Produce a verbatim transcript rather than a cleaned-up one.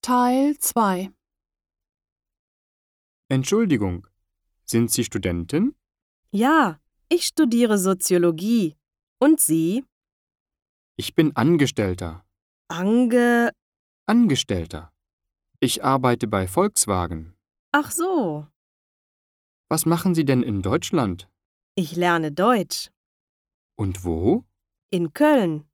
Teil zwei. Entschuldigung, sind Sie Studentin? Ja, ich studiere Soziologie. Und Sie? Ich bin Angestellter. Ange... Angestellter. Ich arbeite bei Volkswagen. Ach so, Was machen Sie denn in Deutschland? ich lerne Deutsch. Und wo? In Köln.